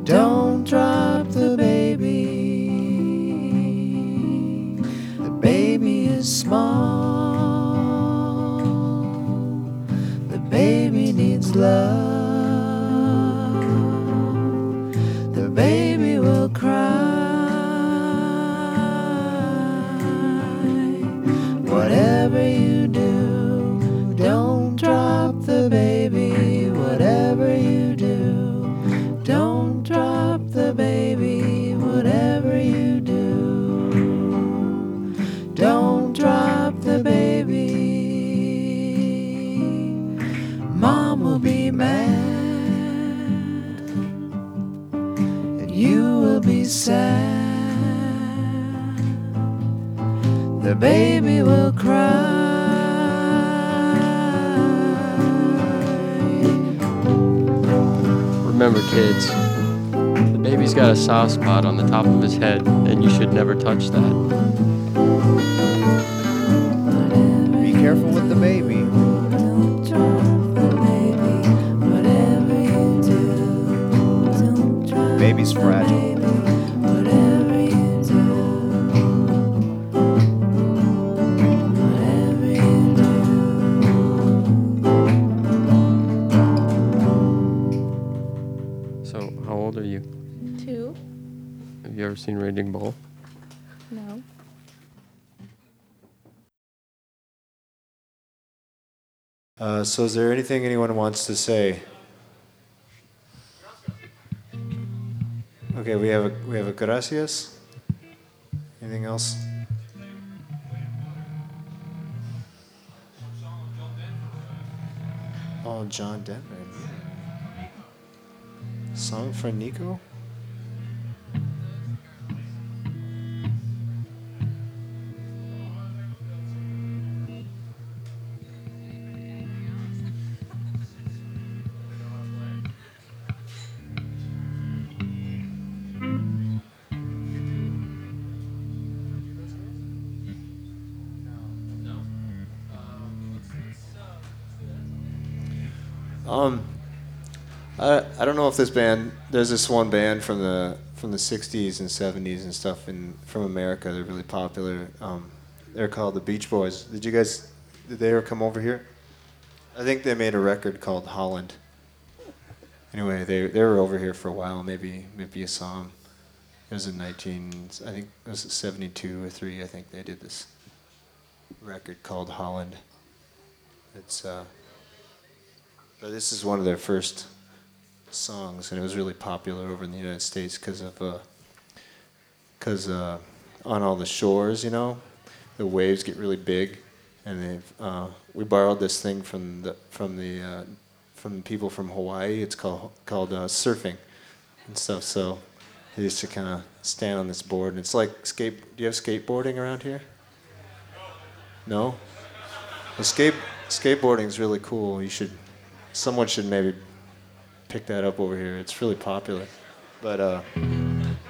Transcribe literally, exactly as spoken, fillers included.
Don't drop the baby. The baby is small. The baby needs love. The baby will cry. Whatever you do, don't drop the baby. Whatever you do, don't drop the baby. Whatever you do, don't drop the baby. Mom will be mad, and you will be sad. The baby will cry. Remember, kids, the baby's got a soft spot on the top of his head, and you should never touch that. Be careful with the baby. Don't drop the baby. Whatever you do, don't drop Baby's the fragile. baby. Whatever you do, whatever you So, how old are you? Two? Have you ever seen Raging Bull? No. Uh, so is there anything anyone wants to say? Okay, we have a we have a gracias. Anything else? Oh, John Denver. Song for Nico? Um, I I don't know if this band. There's this one band from the from the sixties and seventies and stuff in from America. They're really popular. Um, they're called the Beach Boys. Did you guys? Did they ever come over here? I think they made a record called Holland. Anyway, they they were over here for a while. Maybe maybe you saw them. It was in nineteen. I think it was seventy-two or three. I think they did this record called Holland. It's uh. But this is one of their first songs, and it was really popular over in the United States because of, because uh, uh, on all the shores, you know, the waves get really big, and they've. Uh, we borrowed this thing from the from the uh, from people from Hawaii. It's called called uh, surfing and stuff. So they used to kind of stand on this board, and it's like skate. Do you have skateboarding around here? No. Well, skate skateboarding is really cool. You should. Someone should maybe pick that up over here. It's really popular. But uh,